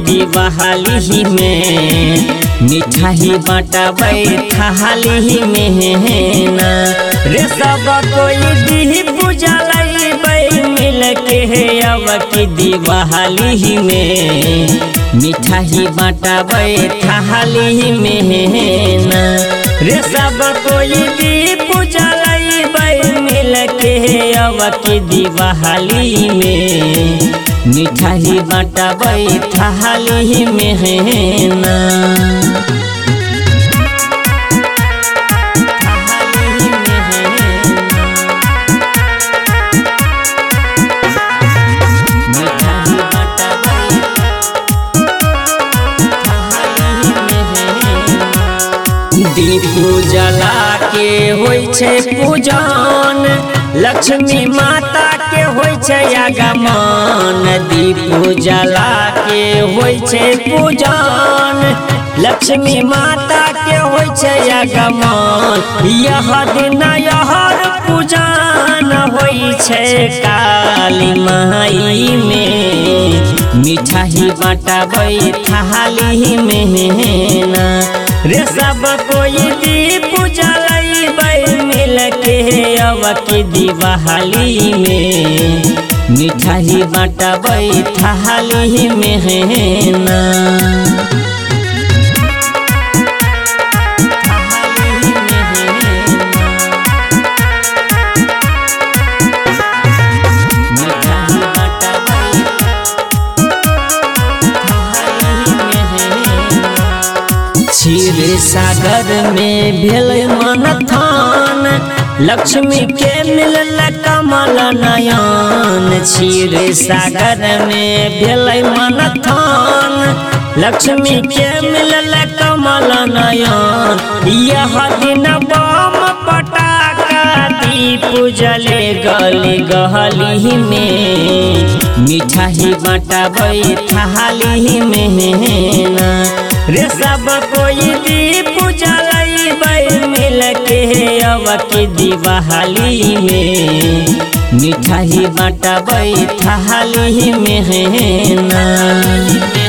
दिवाली में मिठाई बाँटबै थाली में ना रे सब कोई दी पूजा लैबै मिल के अब की दिवाली में मिठाई बाँटबै थाली में ना रे सब कोई दी पूजा लैबै मिल के अब की दिवाली में मिठाई बाँटबै थाली में ना दीप जला के होय छै पूजन लक्ष्मी माता के होय छै आगमन दीप जला के होय छै पूजन लक्ष्मी माता के होय छै आगमन यह दिन यहर पूजन होय छै काली माई में मिठाई बाँटबै थाली में ना रे सब कोई दी पूजा लैबै मिल के अब की दिवाली में मिठाई बाँटबै थाली में ना क्षीर सागर में भेल मनथान लक्ष्मी के मिलल कमल नयन क्षीर सागर में भेल मनथान लक्ष्मी के मिलल कमल नयन यह दिन बम पटाखा दीप जले गली गहली में मिठाई बाँटबै थाली में ना रे सब कोई दी पूजा लैबै मिल के अब की दिवाली में मिठाई बाँटबै थाली में ना।